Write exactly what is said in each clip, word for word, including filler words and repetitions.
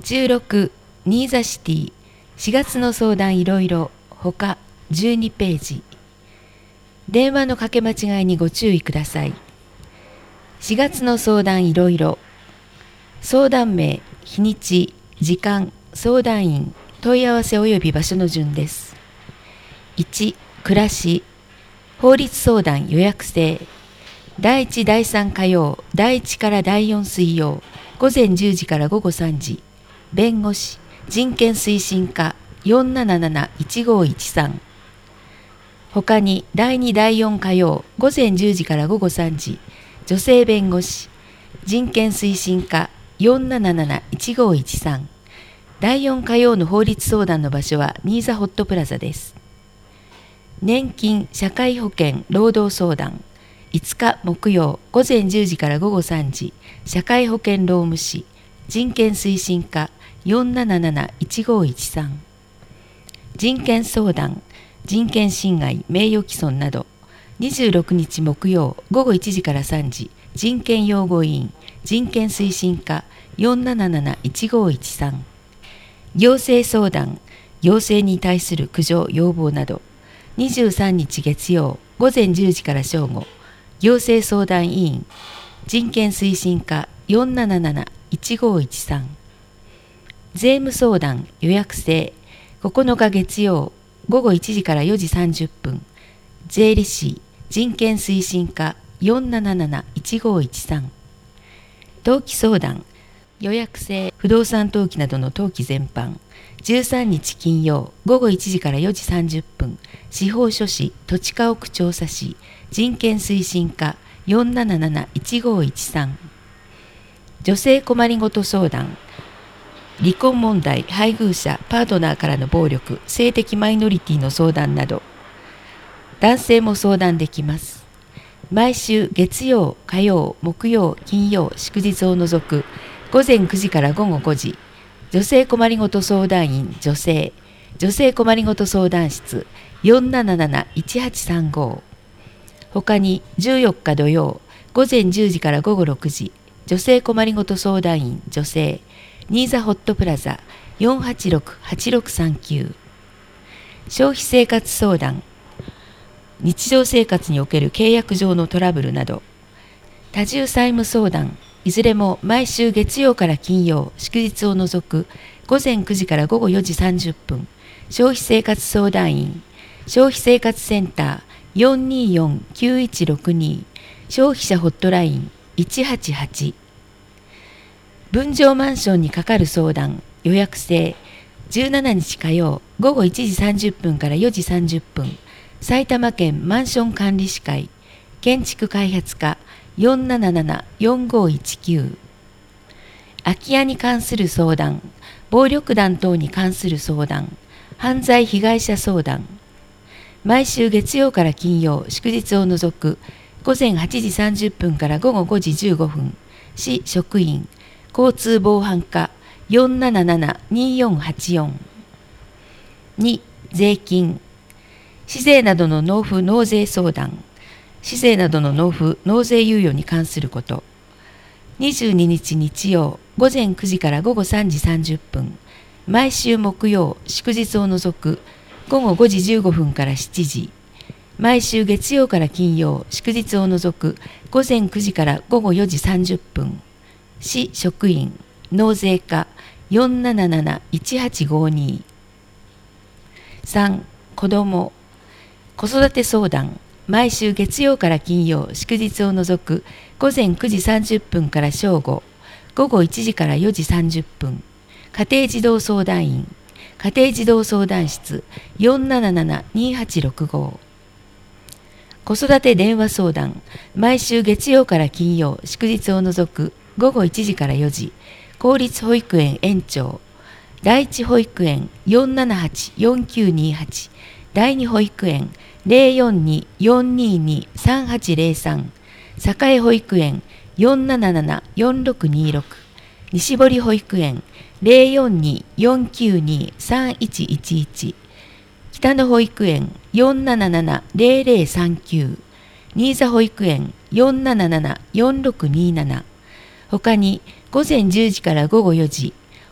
じゅうろくニーザシティしがつの相談いろいろほかじゅうにページ。電話のかけ間違いにご注意ください。しがつの相談いろいろ、相談名、日にち、時間、相談員、問い合わせ及び場所の順です。いち、暮らし、法律相談予約制、だいいちだいさん火曜、だいいちからだいよん水曜、午前じゅうじから午後さんじ、弁護士、人権推進課よんなななないちごいちさん。他にだいにだいよん火曜、午前じゅうじから午後さんじ、女性弁護士、人権推進課よんなななないちごいちさん。だいよん火曜の法律相談の場所はニーザホットプラザです。年金、社会保険、労働相談、いつか木曜、午前じゅうじから午後さんじ、社会保険労務士、人権推進課よんなななないちごいちさん。人権相談、人権侵害、名誉毀損など、にじゅうろくにち木曜、午後いちじからさんじ、人権擁護委員、人権推進課よんなななないちごいちさん。行政相談、行政に対する苦情、要望など、にじゅうさんにち月曜、午前じゅうじから正午、行政相談委員、人権推進課よんなななないちごいちさん。税務相談予約制、ここのか月曜、午後いちじからよじさんじゅっぷん、税理士、人権推進課よんなななないちごいちさん。登記相談予約制、不動産登記などの登記全般、じゅうさんにち金曜、午後いちじからよじさんじゅっぷん、司法書士、土地家屋調査士、人権推進課よんなななないちごいちさん。女性困りごと相談、離婚問題、配偶者、パートナーからの暴力、性的マイノリティの相談など、男性も相談できます。毎週月曜、火曜、木曜、金曜、祝日を除く午前くじから午後ごじ、女性困りごと相談員女性、女性困りごと相談室よんなななないちはちさんご。他にじゅうよっか土曜、午前じゅうじから午後ろくじ、女性困りごと相談員女性、ニーザホットプラザよんはちろくはちろくさんきゅう。消費生活相談、日常生活における契約上のトラブルなど、多重債務相談、いずれも毎週月曜から金曜、祝日を除く午前くじから午後よじさんじゅっぷん、消費生活相談員、消費生活センターよんにーよんきゅういちろくに、消費者ホットラインいちはちはち。分譲マンションにかかる相談、予約制、じゅうしちにち火曜、午後いちじさんじゅっぷんからよじさんじゅっぷん、埼玉県マンション管理士会、建築開発課よんななななよんごいちきゅう。空き家に関する相談、暴力団等に関する相談、犯罪被害者相談。毎週月曜から金曜、祝日を除く午前はちじさんじゅっぷんから午後ごじじゅうごふん、市職員、交通防犯課よんななななによんはちよん。に、税金。市税などの納付納税相談、市税などの納付納税猶予に関すること。にじゅうににち日曜、午前くじから午後さんじさんじゅっぷん、毎週木曜、祝日を除く午後ごじじゅうごふんからしちじ、毎週月曜から金曜、祝日を除く午前くじから午後よじさんじゅっぷん、市職員、納税課よんなななないちはちごに。さん、子ども、子育て相談、毎週月曜から金曜、祝日を除く午前くじさんじゅっぷんから正午、午後いちじからよじさんじゅっぷん、家庭児童相談員、家庭児童相談室よんななななにはちろくご。子育て電話相談、毎週月曜から金曜、祝日を除く午後いちじからよじ、公立保育園園長、第一保育園よんななはちよんきゅうにはち、第二保育園ゼロよんによんににさんはちゼロさん、栄保育園よんななななよんろくにろく、西堀保育園ゼロよんによんきゅうにさんいちいちいち、北野保育園よんななななゼロゼロさんきゅう、新座保育園よんななななよんろくになな。他に午前じゅうじから午後よじ、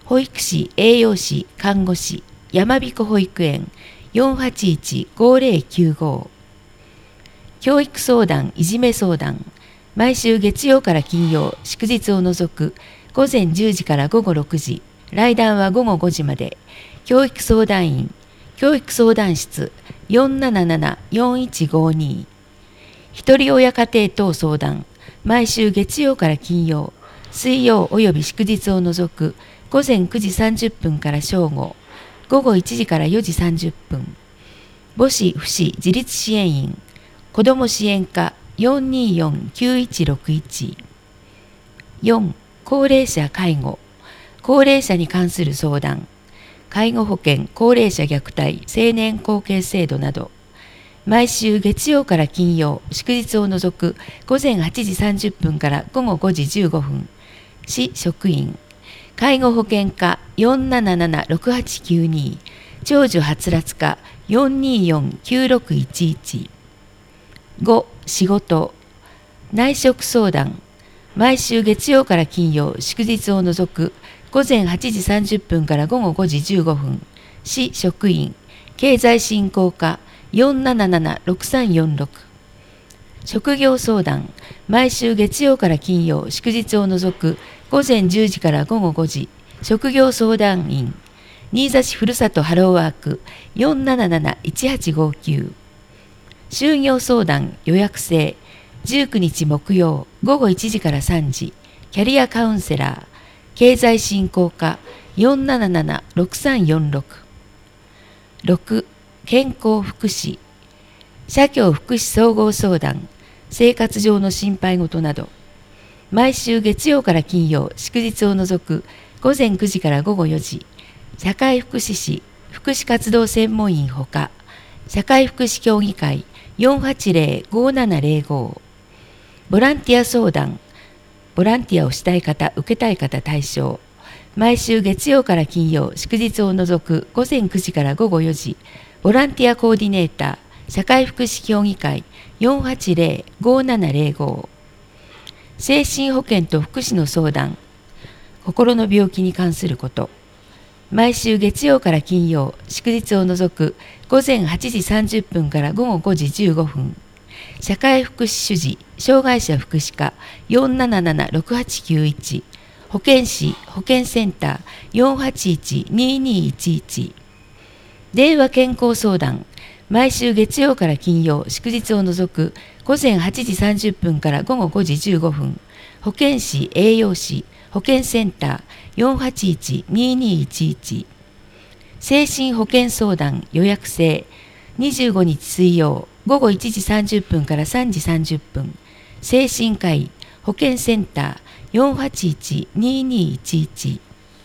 保育士、栄養士、看護師、やまびこ保育園 よんはちいちごぜろきゅうご。教育相談、いじめ相談、毎週月曜から金曜、祝日を除くごぜんじゅうじからごごろくじ、来談はごごごじまで、教育相談員、教育相談室 よんななななよんいちごに。ひとり親家庭等相談、毎週月曜から金曜、水曜および祝日を除くごぜんくじさんじゅっぷんから正午、ごごいちじからよじさんじゅっぷん。母子父子自立支援員、子ども支援課 よんにーよんきゅういちろくいち。よん. 高齢者介護、高齢者に関する相談、介護保険、高齢者虐待、成年後継制度など、毎週月曜から金曜、祝日を除くごぜんはちじさんじゅっぷんからごごごじじゅうごふん、市職員、介護保険課 よんななななろくはちきゅうに、長寿はつらつ課 よんにーよんきゅうろくいちいち。ご. 仕事、内職相談、毎週月曜から金曜、祝日を除くごぜんはちじさんじゅっぷんからごごごじじゅうごふん、市職員、経済振興課 よんななななろくさんよんろく。職業相談、毎週月曜から金曜、祝日を除くごぜんじゅうじからごごごじ、職業相談員、新座市ふるさとハローワーク よんなななないちはちごきゅう。就業相談予約制、じゅうくにち木曜ごごいちじからさんじ、キャリアカウンセラー、経済振興課 よんななななろくさんよんろく。ろく. 健康福祉、社協福祉総合相談、生活上の心配事など、毎週月曜から金曜、祝日を除くごぜんくじからごごよじ、社会福祉士、福祉活動専門員ほか、社会福祉協議会 よんはちぜろごななぜろご。ボランティア相談、ボランティアをしたい方、受けたい方対象、毎週月曜から金曜、祝日を除くごぜんくじからごごよじ、ボランティアコーディネーター、社会福祉協議会 よんはちぜろごななぜろご。精神保健と福祉の相談、心の病気に関すること、毎週月曜から金曜、祝日を除くごぜんはちじさんじゅっぷんからごごごじじゅうごふん、社会福祉主事、障害者福祉課 よんななななろくはちきゅういち、保健師、保健センター よんはちいちににいちいち。電話健康相談、毎週月曜から金曜、祝日を除くごぜんはちじさんじゅっぷんからごごごじじゅうごふん、保健師、栄養士、保健センター よんはちいちににいちいち。精神保健相談予約制、にじゅうごにち水曜、ごごいちじさんじゅっぷんからさんじさんじゅっぷん、精神科医、保健センター よんはちいちににいちいち。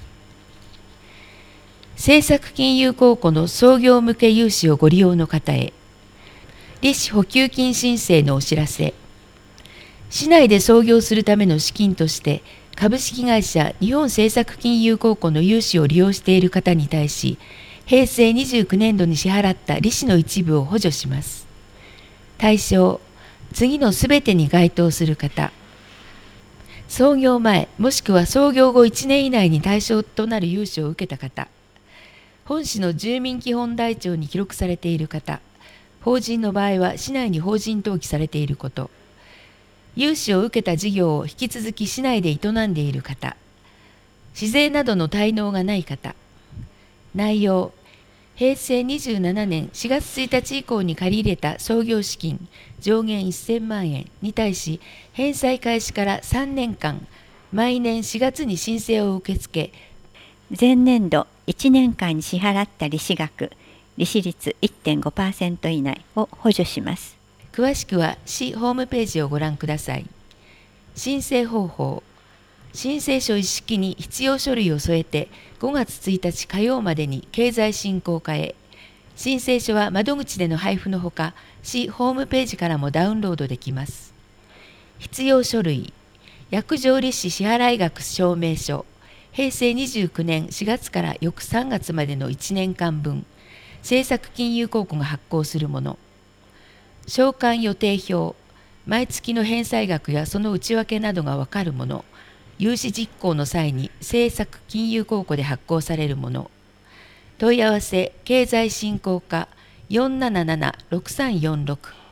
政策金融公庫の創業向け融資をご利用の方へ、利子補給金申請のお知らせ。市内で創業するための資金として、株式会社日本政策金融公庫の融資を利用している方に対し、へいせいにじゅうきゅうねんどに支払った利子の一部を補助します。対象、次のすべてに該当する方。創業前もしくは創業後いちねん以内に対象となる融資を受けた方。本市の住民基本台帳に記録されている方。法人の場合は市内に法人登記されていること。融資を受けた事業を引き続き市内で営んでいる方。市税などの滞納がない方。内容、へいせいにじゅうななねんしがつついたち以降に借り入れた創業資金上限せんまんえんに対し、返済開始からさんねんかん、毎年しがつに申請を受け付け、 前年度いちねんかんに支払った利子額、利子率 いってんごパーセント 以内を補助します。 詳しくは市ホームページをご覧ください。申請方法。申請書一式に必要書類を添えてごがつついたち火曜までに経済振興課へ。申請書は窓口での配布のほか、市ホームページからもダウンロードできます。必要書類。約定利子支払額証明書。へいせいにじゅうきゅうねんしがつから翌さんがつまでのいちねんかんぶん、政策金融公庫が発行するもの。償還予定表。毎月の返済額やその内訳などがわかるもの。 融資実行の際に政策金融公庫で発行されるもの。問い合わせ経済振興課 よんななななろくさんよんろく